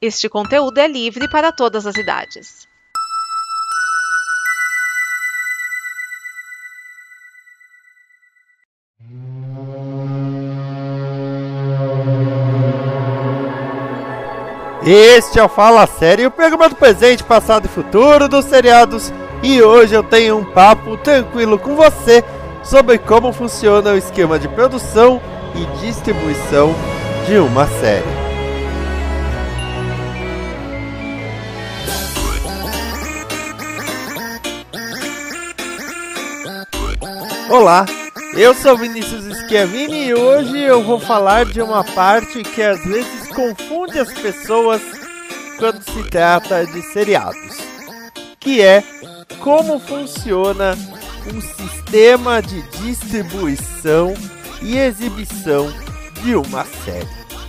Este conteúdo é livre para todas as idades. Este é o Fala Série, o programa do presente, passado e futuro dos seriados. E hoje eu tenho um papo tranquilo com você sobre como funciona o esquema de produção e distribuição de uma série. Olá, eu sou Vinícius Schiavini e hoje eu vou falar de uma parte que às vezes confunde as pessoas quando se trata de seriados, que é como funciona um sistema de distribuição e exibição de uma série.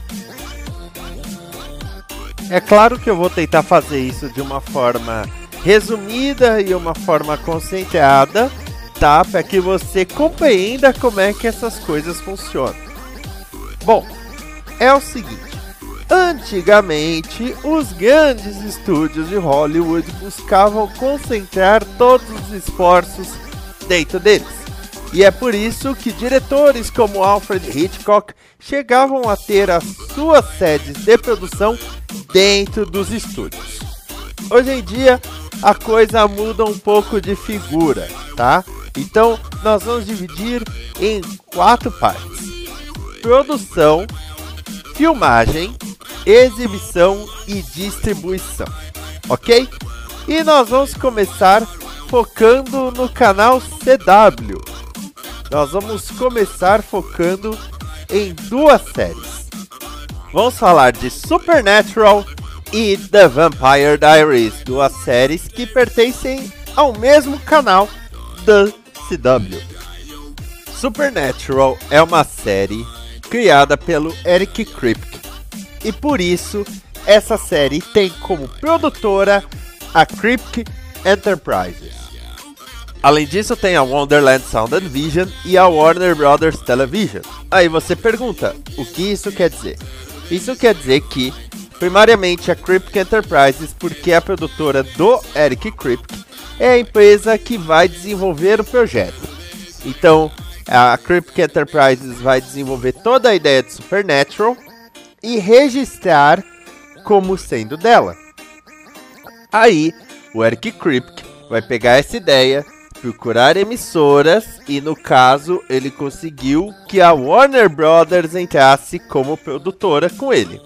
É claro que eu vou tentar fazer isso de uma forma resumida e uma forma concentrada, tá? Para que você compreenda como é que essas coisas funcionam. Bom, é o seguinte. Antigamente, os grandes estúdios de Hollywood buscavam concentrar todos os esforços dentro deles. E é por isso que diretores como Alfred Hitchcock chegavam a ter as suas sedes de produção dentro dos estúdios. Hoje em dia, a coisa muda um pouco de figura, tá? Então, nós vamos dividir em 4 partes: produção, filmagem, exibição e distribuição, ok? E nós vamos começar focando no canal CW. Nós vamos começar focando em 2 séries. Vamos falar de Supernatural e The Vampire Diaries, 2 séries que pertencem ao mesmo canal da CW. Supernatural é uma série criada pelo Eric Kripke e por isso essa série tem como produtora a Kripke Enterprises. Além disso, tem a Wonderland Sound and Vision e a Warner Brothers Television. Aí você pergunta, o que isso quer dizer? Isso quer dizer que, primariamente, a Kripke Enterprises, porque é a produtora do Eric Kripke, é a empresa que vai desenvolver o projeto. Então, a Kripke Enterprises vai desenvolver toda a ideia de Supernatural e registrar como sendo dela. Aí, o Eric Kripke vai pegar essa ideia, procurar emissoras e, no caso, ele conseguiu que a Warner Brothers entrasse como produtora com ele,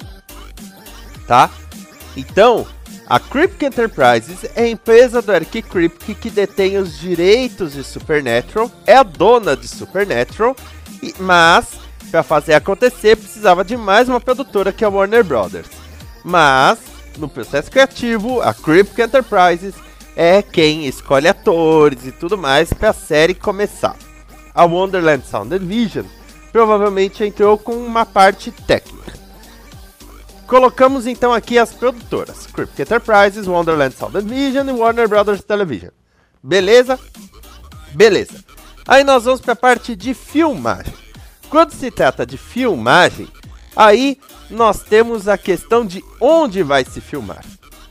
tá? Então, a Kripke Enterprises é a empresa do Eric Kripke que detém os direitos de Supernatural, é a dona de Supernatural, mas para fazer acontecer precisava de mais uma produtora que a Warner Brothers. Mas, no processo criativo, a Kripke Enterprises é quem escolhe atores e tudo mais para a série começar. A Wonderland Sound and Vision provavelmente entrou com uma parte técnica. Colocamos então aqui as produtoras: Kripke Enterprises, Wonderland Sound and Vision e Warner Brothers Television. Beleza? Beleza. Aí nós vamos para a parte de filmagem. Quando se trata de filmagem, aí nós temos a questão de onde vai se filmar.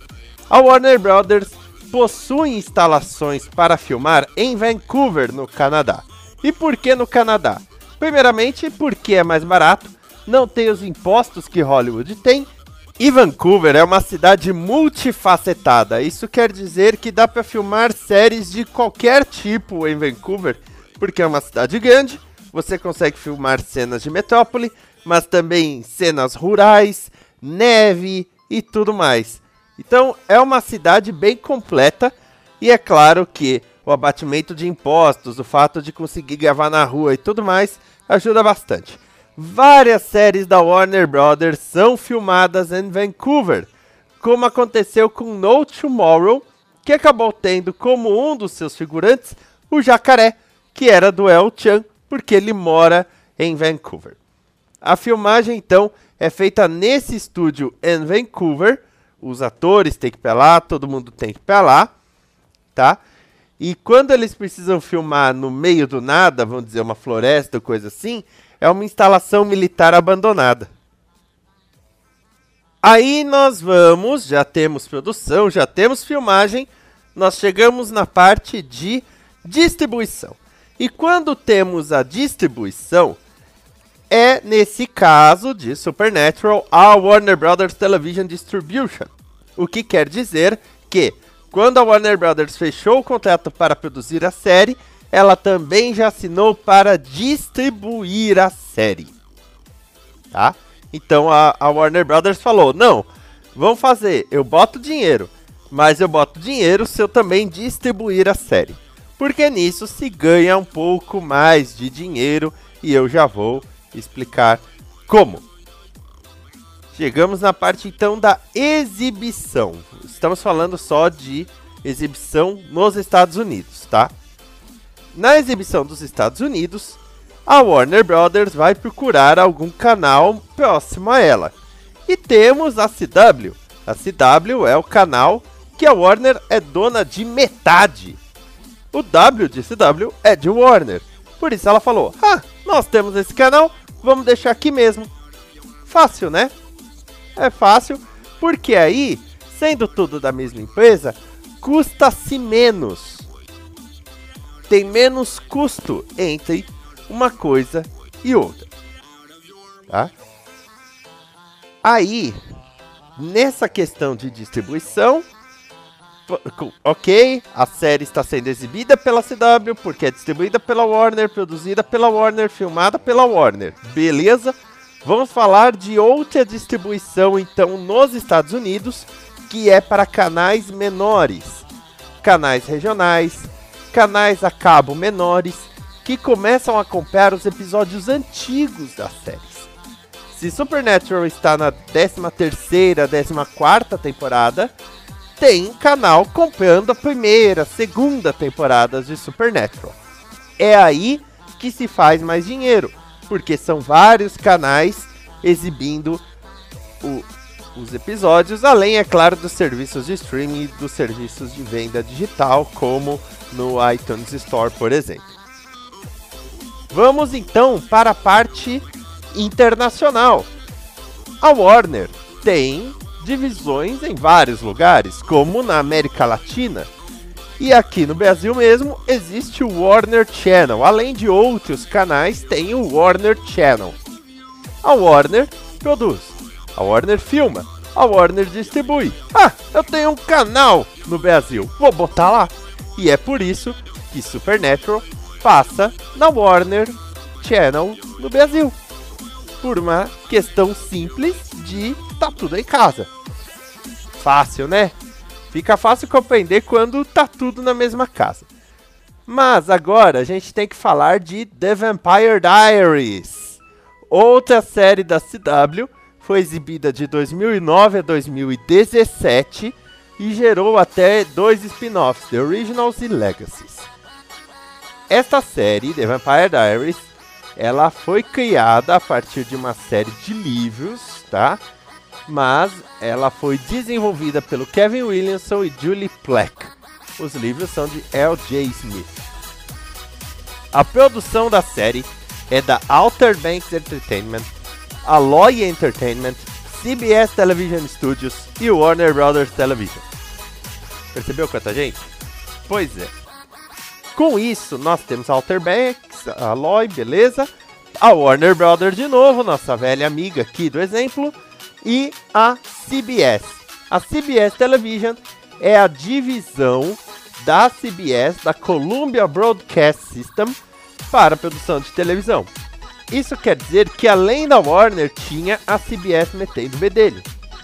A Warner Brothers possui instalações para filmar em Vancouver, no Canadá. E por que no Canadá? Primeiramente, porque é mais barato, não tem os impostos que Hollywood tem, e Vancouver é uma cidade multifacetada. Isso quer dizer que dá para filmar séries de qualquer tipo em Vancouver, porque é uma cidade grande, você consegue filmar cenas de metrópole, mas também cenas rurais, neve e tudo mais. Então é uma cidade bem completa e é claro que o abatimento de impostos, o fato de conseguir gravar na rua e tudo mais, ajuda bastante. Várias séries da Warner Brothers são filmadas em Vancouver, como aconteceu com No Tomorrow, que acabou tendo como um dos seus figurantes o Jacaré, que era do El Chan, porque ele mora em Vancouver. A filmagem então é feita nesse estúdio em Vancouver. Os atores têm que ir pra lá, todo mundo tem que ir pra lá, tá? E quando eles precisam filmar no meio do nada, vamos dizer uma floresta ou coisa assim, é uma instalação militar abandonada. Aí já temos produção, já temos filmagem, nós chegamos na parte de distribuição. E quando temos a distribuição, é nesse caso de Supernatural, a Warner Bros. Television Distribution. O que quer dizer que, quando a Warner Bros. Fechou o contrato para produzir a série, ela também já assinou para distribuir a série. Tá? Então a Warner Bros. Falou, não, vamos fazer, eu boto dinheiro, mas eu boto dinheiro se eu também distribuir a série. Porque nisso se ganha um pouco mais de dinheiro e eu já vou explicar como. Chegamos na parte então da exibição. Estamos falando só de exibição nos Estados Unidos, tá? Na exibição dos Estados Unidos, a Warner Bros. Vai procurar algum canal próximo a ela. E temos a CW. A CW é o canal que a Warner é dona de metade. O W de CW é de Warner. Por isso ela falou, nós temos esse canal, vamos deixar aqui mesmo. Fácil, né? É fácil, porque aí, sendo tudo da mesma empresa, custa-se menos. Tem menos custo entre uma coisa e outra. Tá? Aí, nessa questão de distribuição, ok, a série está sendo exibida pela CW, porque é distribuída pela Warner, produzida pela Warner, filmada pela Warner. Beleza? Vamos falar de outra distribuição, então, nos Estados Unidos, que é para canais menores. Canais regionais, canais a cabo menores, que começam a acompanhar os episódios antigos das séries. Se Supernatural está na 13ª, 14ª temporada, tem canal comprando a primeira, segunda temporadas de Supernatural. É aí que se faz mais dinheiro, porque são vários canais exibindo os episódios, além, é claro, dos serviços de streaming e dos serviços de venda digital, como no iTunes Store, por exemplo. Vamos então para a parte internacional. A Warner tem divisões em vários lugares, como na América Latina. E aqui no Brasil mesmo existe o Warner Channel. Além de outros canais, tem o Warner Channel. A Warner produz, a Warner filma, a Warner distribui. Eu tenho um canal no Brasil, vou botar lá. E é por isso que Supernatural passa na Warner Channel no Brasil. Por uma questão simples de tá tudo em casa. Fácil, né? Fica fácil compreender quando tá tudo na mesma casa. Mas agora a gente tem que falar de The Vampire Diaries. Outra série da CW, foi exibida de 2009 a 2017 e gerou até 2 spin-offs, The Originals e Legacies. Esta série, The Vampire Diaries, ela foi criada a partir de uma série de livros, tá? Mas ela foi desenvolvida pelo Kevin Williamson e Julie Plec. Os livros são de L.J. Smith. A produção da série é da Outer Banks Entertainment, Alloy Entertainment, CBS Television Studios e Warner Bros. Television. Percebeu quanta gente? Pois é. Com isso, nós temos a Outer Banks, a Alloy, beleza? A Warner Bros. De novo, nossa velha amiga aqui do exemplo. E a CBS. A CBS Television é a divisão da CBS, da Columbia Broadcast System, para a produção de televisão. Isso quer dizer que além da Warner, tinha a CBS metendo o bedelho.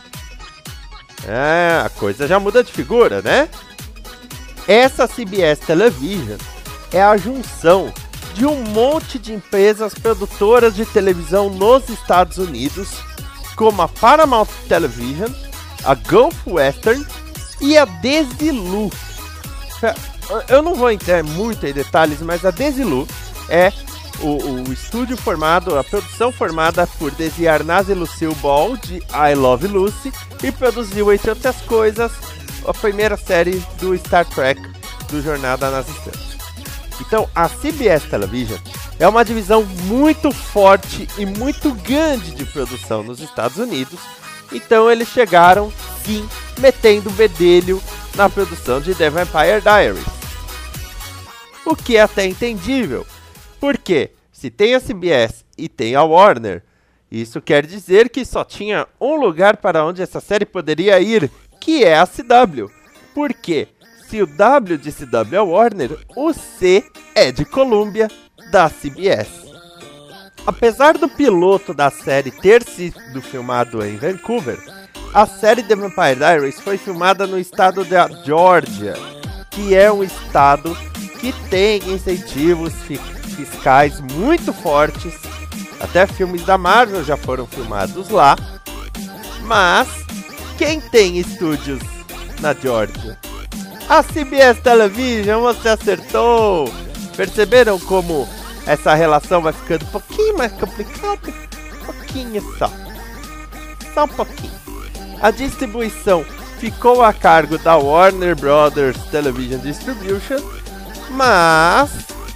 A coisa já muda de figura, né? Essa CBS Television é a junção de um monte de empresas produtoras de televisão nos Estados Unidos, como a Paramount Television, a Gulf Western e a Desilu. Eu não vou entrar muito em detalhes, mas a Desilu é o estúdio formado, a produção formada por Desi Arnaz e Lucille Ball, de I Love Lucy, e produziu, entre outras coisas, a primeira série do Star Trek, do Jornada nas Estrelas. Então, a CBS Television é uma divisão muito forte e muito grande de produção nos Estados Unidos, Então eles chegaram, sim, metendo o bedelho na produção de The Vampire Diaries. O que é até entendível, porque se tem a CBS e tem a Warner, isso quer dizer que só tinha um lugar para onde essa série poderia ir, que é a CW. Porque se o W de CW é Warner, o C é de Columbia, da CBS. Apesar do piloto da série ter sido filmado em Vancouver, a série The Vampire Diaries foi filmada no estado da Geórgia, que é um estado que tem incentivos fiscais muito fortes. Até filmes da Marvel já foram filmados lá. Mas quem tem estúdios na Geórgia? A CBS Television, você acertou! Perceberam como essa relação vai ficando um pouquinho mais complicada? Um pouquinho só. Só um pouquinho. A distribuição ficou a cargo da Warner Brothers Television Distribution, mas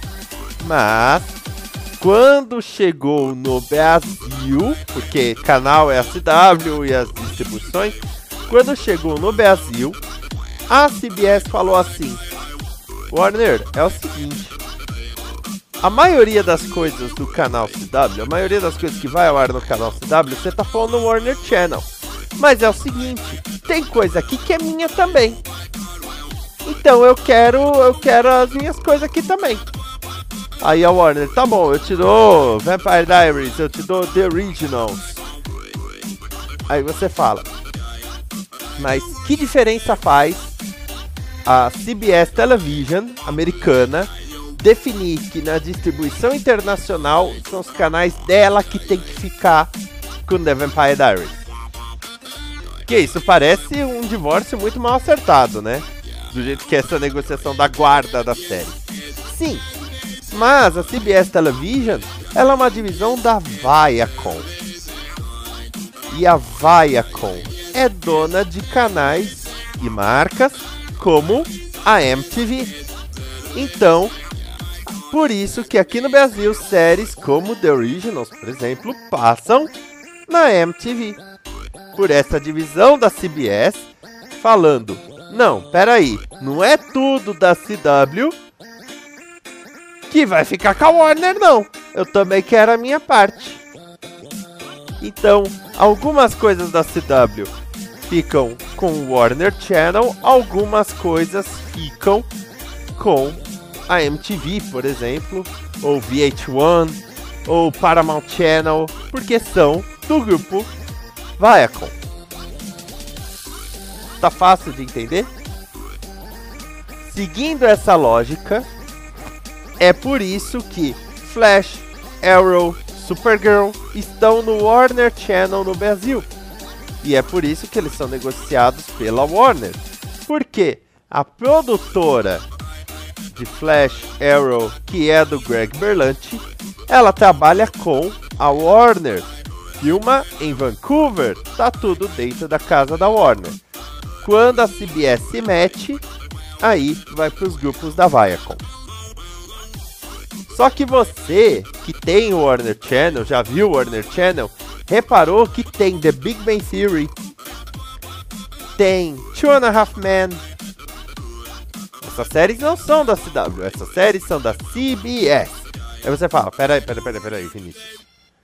quando chegou no Brasil, porque canal é a CW e as distribuições, quando chegou no Brasil, a CBS falou assim: Warner, é o seguinte, a maioria das coisas do canal CW, a maioria das coisas que vai ao ar no canal CW, você tá falando no Warner Channel. Mas é o seguinte, tem coisa aqui que é minha também. Então eu quero as minhas coisas aqui também. Aí a Warner, tá bom, eu te dou Vampire Diaries, eu te dou The Originals. Aí você fala, mas que diferença faz a CBS Television americana definir que na distribuição internacional são os canais dela que tem que ficar com The Vampire Diaries? Que isso parece um divórcio muito mal acertado, né? Do jeito que é essa negociação da guarda da série. Sim, mas a CBS Television, ela é uma divisão da Viacom. E a Viacom é dona de canais e marcas como a MTV. Então, por isso que aqui no Brasil, séries como The Originals, por exemplo, passam na MTV. Por essa divisão da CBS, falando, não, peraí, não é tudo da CW que vai ficar com a Warner, não. Eu também quero a minha parte. Então, algumas coisas da CW ficam com o Warner Channel, algumas coisas ficam com a MTV, por exemplo, ou VH1, ou Paramount Channel, porque são do grupo Viacom. Tá fácil de entender? Seguindo essa lógica, é por isso que Flash, Arrow, Supergirl estão no Warner Channel no Brasil. E é por isso que eles são negociados pela Warner. Porque a produtora de Flash, Arrow, que é do Greg Berlanti, ela trabalha com a Warner. Filma em Vancouver, tá tudo dentro da casa da Warner. Quando a CBS se mete, aí vai para os grupos da Viacom. Só que você que tem o Warner Channel, já viu o Warner Channel, reparou que tem The Big Bang Theory, tem Two and a Half Men. Essas séries não são da CW, essas séries são da CBS. Aí você fala, peraí, Vinícius.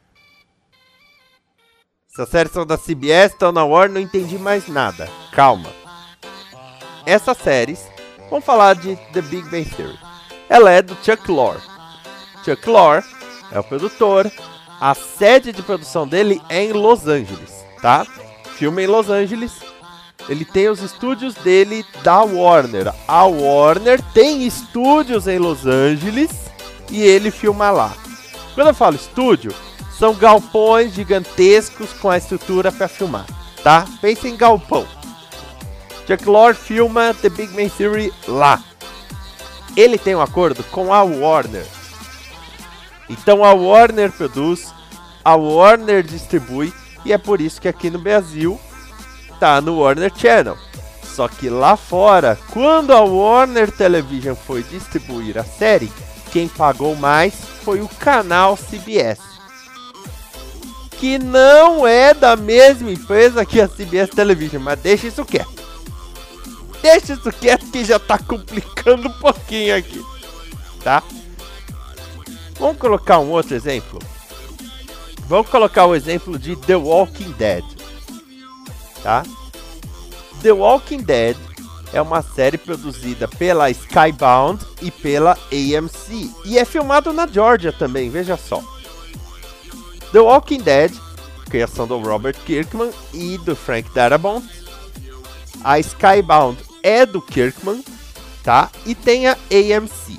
Essas séries são da CBS, estão na Warner, não entendi mais nada. Calma. Essas séries, vamos falar de The Big Bang Theory. Ela é do Chuck Lorre. Chuck Lorre é o produtor. A sede de produção dele é em Los Angeles, tá? Filma em Los Angeles. Ele tem os estúdios dele da Warner. A Warner tem estúdios em Los Angeles e ele filma lá. Quando eu falo estúdio, são galpões gigantescos com a estrutura para filmar, tá? Pense em galpão. Chuck Lorre filma The Big Bang Theory lá. Ele tem um acordo com a Warner. Então a Warner produz, a Warner distribui, e é por isso que aqui no Brasil tá no Warner Channel. Só que lá fora, quando a Warner Television foi distribuir a série, quem pagou mais foi o canal CBS, que não é da mesma empresa que a CBS Television, mas deixa isso quieto. Deixa isso quieto que já tá complicando um pouquinho aqui, tá? Vamos colocar um outro exemplo? Vamos colocar o exemplo de The Walking Dead, tá? The Walking Dead é uma série produzida pela Skybound e pela AMC. E é filmado na Georgia também, veja só. The Walking Dead, criação do Robert Kirkman e do Frank Darabont. A Skybound é do Kirkman, tá? E tem a AMC.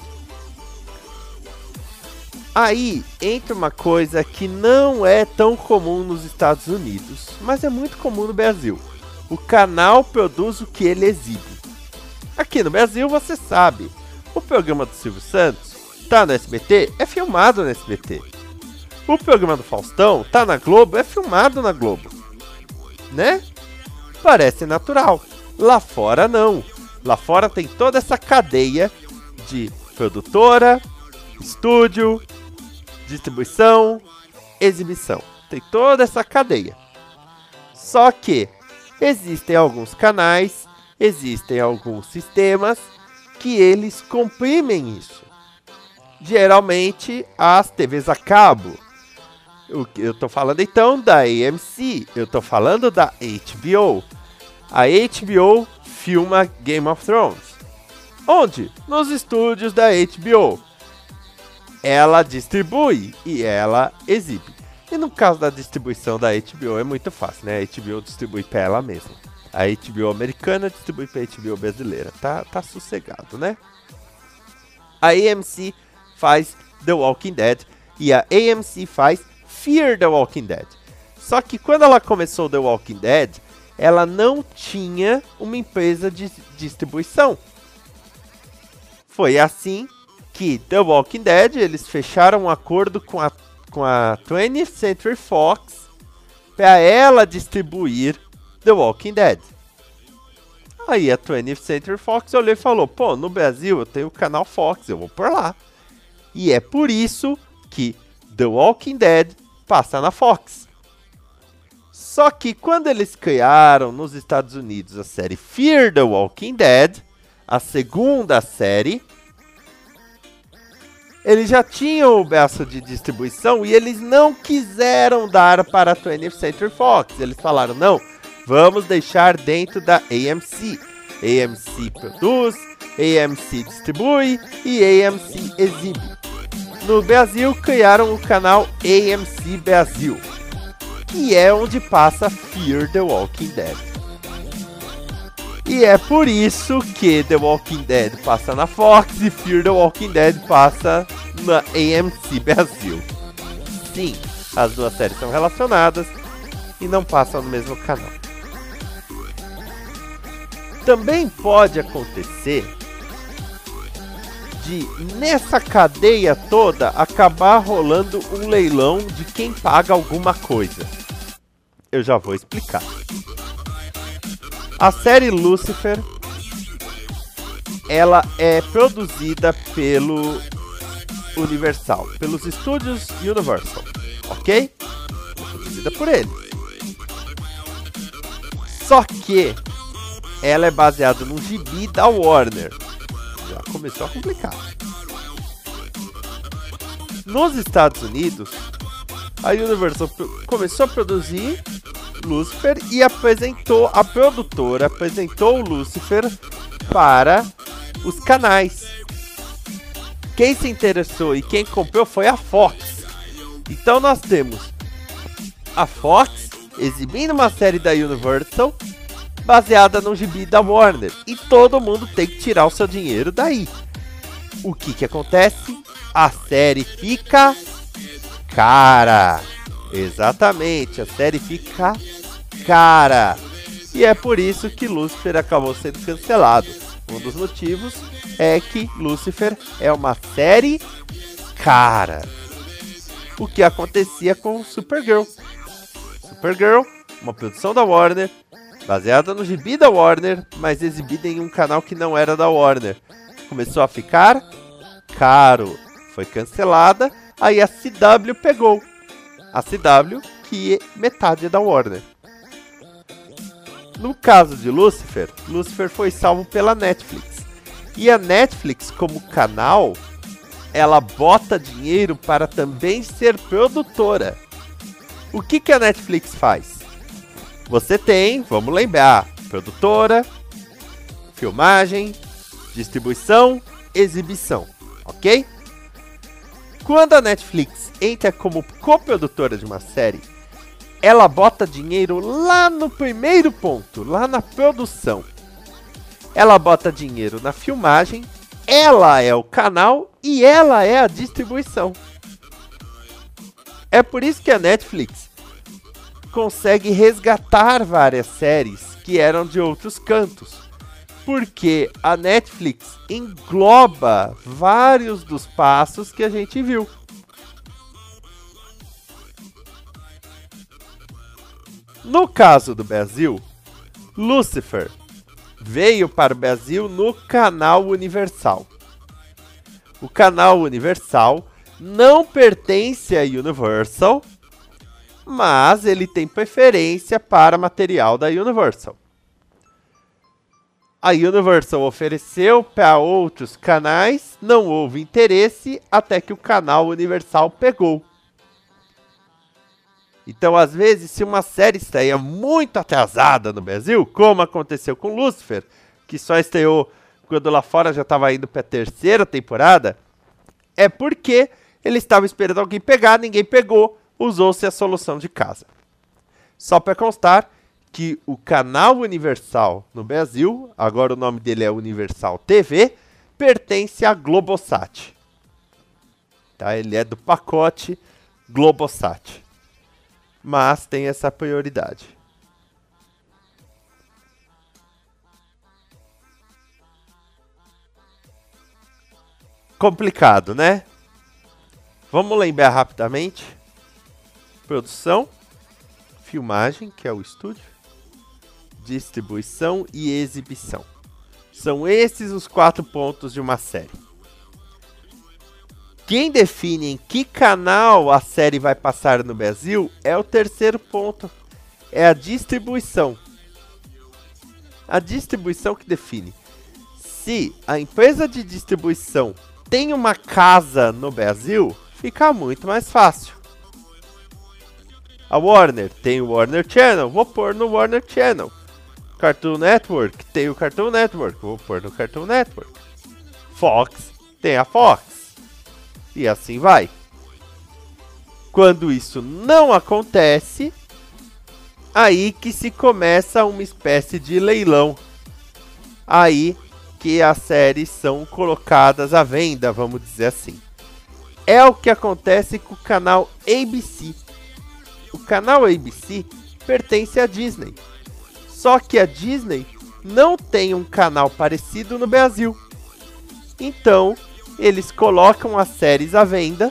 Aí entra uma coisa que não é tão comum nos Estados Unidos, mas é muito comum no Brasil. O canal produz o que ele exibe. Aqui no Brasil, você sabe, o programa do Silvio Santos tá no SBT, é filmado no SBT. O programa do Faustão tá na Globo, é filmado na Globo. Né? Parece natural. Lá fora não. Lá fora tem toda essa cadeia de produtora, estúdio, distribuição, exibição. Tem toda essa cadeia. Só que existem alguns canais, existem alguns sistemas que eles comprimem isso. Geralmente as TVs a cabo. Eu tô falando então da AMC, eu tô falando da HBO. A HBO filma Game of Thrones. Onde? Nos estúdios da HBO. Ela distribui e ela exibe. E no caso da distribuição da HBO é muito fácil, né? A HBO distribui para ela mesma. A HBO americana distribui para a HBO brasileira. Tá sossegado, né? A AMC faz The Walking Dead e a AMC faz Fear the Walking Dead. Só que quando ela começou The Walking Dead, ela não tinha uma empresa de distribuição. Foi assim que The Walking Dead, eles fecharam um acordo com a 20th Century Fox para ela distribuir The Walking Dead. Aí a 20th Century Fox olhou e falou, pô, no Brasil eu tenho o canal Fox, eu vou por lá. E é por isso que The Walking Dead passa na Fox. Só que quando eles criaram nos Estados Unidos a série Fear the Walking Dead, a segunda série, eles já tinham o braço de distribuição e eles não quiseram dar para a 20th Century Fox. Eles falaram, não, vamos deixar dentro da AMC. AMC produz, AMC distribui e AMC exibe. No Brasil, criaram o canal AMC Brasil, que é onde passa Fear the Walking Dead. E é por isso que The Walking Dead passa na Fox e Fear the Walking Dead passa na AMC Brasil. Sim, as duas séries são relacionadas e não passam no mesmo canal. Também pode acontecer de, nessa cadeia toda, acabar rolando um leilão de quem paga alguma coisa. Eu já vou explicar. A série Lucifer, ela é produzida pelo Universal, pelos estúdios Universal, ok? É produzida por ele. Só que ela é baseada num gibi da Warner. Já começou a complicar. Nos Estados Unidos, a Universal começou a produzir Lucifer e a produtora apresentou o Lucifer para os canais. Quem se interessou e quem comprou foi a Fox. Então nós temos a Fox exibindo uma série da Universal baseada no gibi da Warner. E todo mundo tem que tirar o seu dinheiro daí. O que acontece? A série fica cara. Exatamente, a série fica cara. E é por isso que Lucifer acabou sendo cancelado. Um dos motivos é que Lucifer é uma série cara. O que acontecia com Supergirl. Supergirl, uma produção da Warner, baseada no gibi da Warner, mas exibida em um canal que não era da Warner. Começou a ficar caro. Foi cancelada, aí a CW pegou. A CW, que metade é da Warner. No caso de Lucifer, Lucifer foi salvo pela Netflix. E a Netflix, como canal, ela bota dinheiro para também ser produtora. O que a Netflix faz? Você tem, vamos lembrar, produtora, filmagem, distribuição, exibição, ok? Quando a Netflix entra como coprodutora de uma série, ela bota dinheiro lá no primeiro ponto, lá na produção. Ela bota dinheiro na filmagem, ela é o canal e ela é a distribuição. É por isso que a Netflix consegue resgatar várias séries que eram de outros cantos. Porque a Netflix engloba vários dos passos que a gente viu. No caso do Brasil, Lucifer veio para o Brasil no canal Universal. O canal Universal não pertence à Universal, mas ele tem preferência para material da Universal. A Universal ofereceu para outros canais, não houve interesse até que o canal Universal pegou. Então, às vezes, se uma série estreia muito atrasada no Brasil, como aconteceu com Lucifer, que só estreou quando lá fora já estava indo para a terceira temporada, é porque ele estava esperando alguém pegar, ninguém pegou, usou-se a solução de casa. Só para constar que o canal Universal no Brasil, agora o nome dele é Universal TV, pertence à Globosat. Tá? Ele é do pacote Globosat. Mas tem essa prioridade. Complicado, né? Vamos lembrar rapidamente. Produção, filmagem, que é o estúdio, distribuição e exibição. São esses os 4 pontos de uma série. Quem define em que canal a série vai passar no Brasil é o terceiro ponto. É a distribuição. A distribuição que define. Se a empresa de distribuição tem uma casa no Brasil, fica muito mais fácil. A Warner tem o Warner Channel, vou pôr no Warner Channel. Cartoon Network tem o Cartoon Network, vou pôr no Cartoon Network. Fox tem a Fox. E assim vai. Quando isso não acontece, aí que se começa uma espécie de leilão. Aí que as séries são colocadas à venda, vamos dizer assim. É o que acontece com o canal ABC. O canal ABC pertence à Disney. Só que a Disney não tem um canal parecido no Brasil. Então, eles colocam as séries à venda.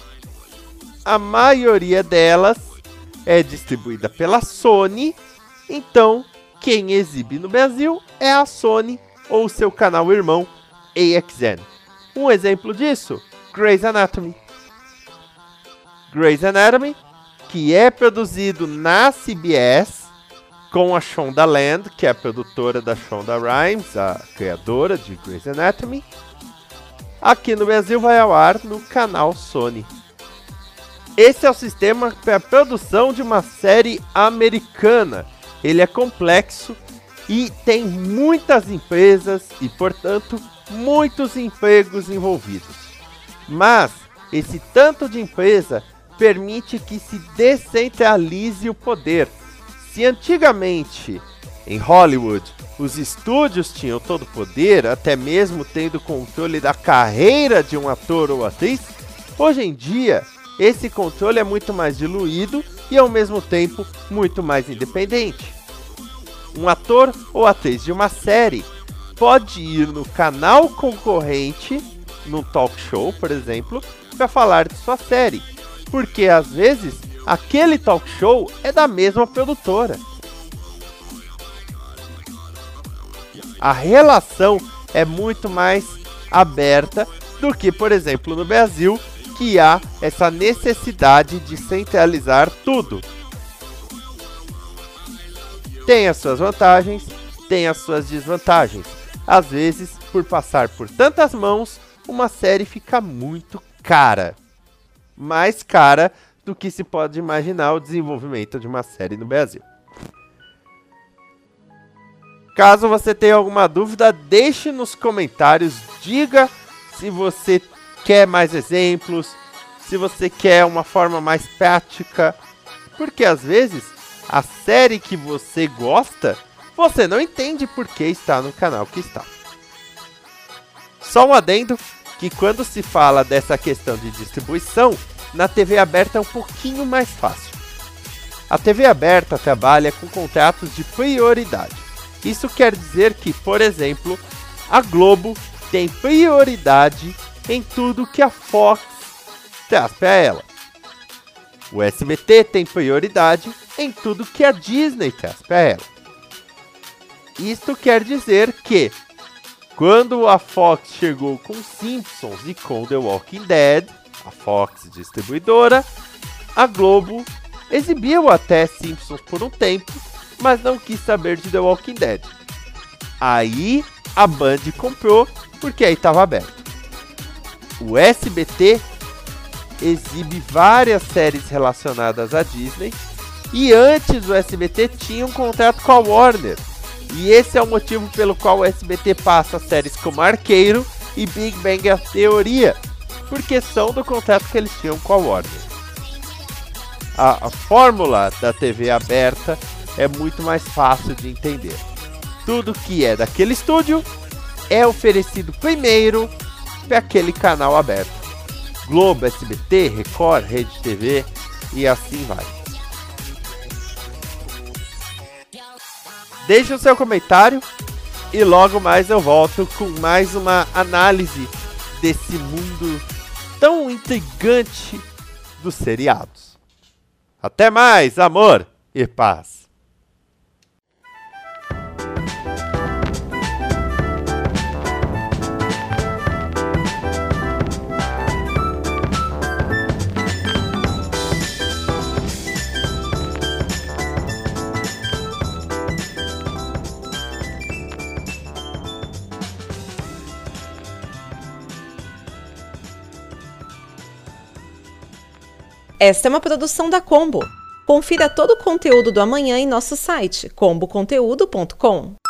A maioria delas é distribuída pela Sony. Então, quem exibe no Brasil é a Sony ou seu canal irmão AXN. Um exemplo disso, Grey's Anatomy. Grey's Anatomy, que é produzido na CBS com a Shonda Land, que é a produtora da Shonda Rhimes, a criadora de Grey's Anatomy. Aqui no Brasil vai ao ar no canal Sony. Esse é o sistema para a produção de uma série americana. Ele é complexo e tem muitas empresas e, portanto, muitos empregos envolvidos. Mas esse tanto de empresa permite que se descentralize o poder. Se antigamente, em Hollywood, os estúdios tinham todo o poder, até mesmo tendo controle da carreira de um ator ou atriz, hoje em dia, esse controle é muito mais diluído e, ao mesmo tempo, muito mais independente. Um ator ou atriz de uma série pode ir no canal concorrente, num talk show, por exemplo, para falar de sua série, porque às vezes aquele talk show é da mesma produtora. A relação é muito mais aberta do que, por exemplo, no Brasil, que há essa necessidade de centralizar tudo. Tem as suas vantagens, tem as suas desvantagens. Às vezes, por passar por tantas mãos, uma série fica muito cara. Mais cara do que se pode imaginar o desenvolvimento de uma série no Brasil. Caso você tenha alguma dúvida, deixe nos comentários, diga se você quer mais exemplos, se você quer uma forma mais prática, porque às vezes a série que você gosta, você não entende por que está no canal que está. Só um adendo, que quando se fala dessa questão de distribuição, na TV aberta é um pouquinho mais fácil. A TV aberta trabalha com contratos de prioridade. Isso quer dizer que, por exemplo, a Globo tem prioridade em tudo que a Fox traz para ela. O SBT tem prioridade em tudo que a Disney traz para ela. Isto quer dizer que, quando a Fox chegou com Simpsons e com The Walking Dead, a Fox distribuidora, a Globo exibiu até Simpsons por um tempo, mas não quis saber de The Walking Dead. Aí a Band comprou, porque aí estava aberto. O SBT exibe várias séries relacionadas à Disney, e antes o SBT tinha um contrato com a Warner. E esse é o motivo pelo qual o SBT passa séries como Arqueiro e Big Bang Theory, porque são do contrato que eles tinham com a Warner. A fórmula da TV aberta é muito mais fácil de entender. Tudo que é daquele estúdio é oferecido primeiro para aquele canal aberto. Globo, SBT, Record, Rede TV e assim vai. Deixe o seu comentário e logo mais eu volto com mais uma análise desse mundo tão intrigante dos seriados. Até mais, amor e paz! Esta é uma produção da Combo. Confira todo o conteúdo do amanhã em nosso site comboconteúdo.com.